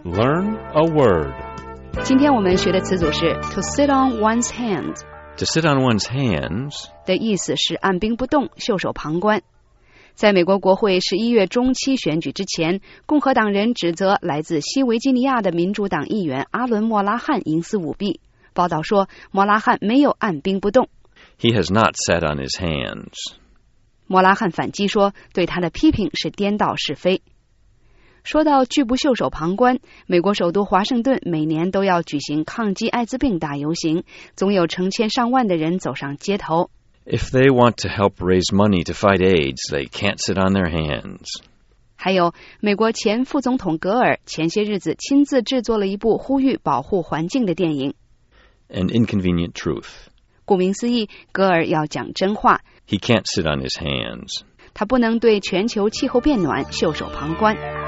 Learn a word. 今天我们学的词组是 to sit on one's hands. To sit on one's hands 的意思是按兵不动，袖手旁观。在美国国会11月中期选举之前，共和党人指责来自西维吉尼亚的民主党议员阿伦·莫拉汉营私舞弊。报道说，莫拉汉没有按兵不动。 He has not sat on his hands. 莫拉汉反击说，对他的批评是颠倒是非。说到拒不袖手旁观，美国首都华盛顿每年都要举行抗击艾滋病大游行，总有成千上万的人走上街头。 If they want to help raise money to fight AIDS, they can't sit on their hands. 还有，美国前副总统格尔前些日子亲自制作了一部呼吁保护环境的电影。 An inconvenient truth. 顾名思义，格尔要讲真话。 He can't sit on his hands. 他不能对全球气候变暖袖手旁观。